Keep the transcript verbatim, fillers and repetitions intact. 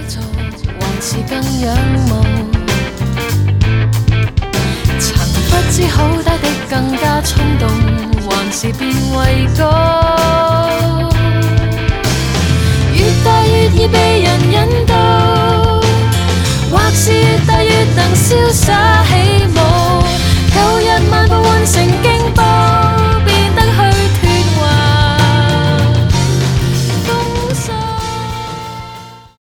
做，還是更仰慕？曾不知好歹的更加衝動，還是變為歌。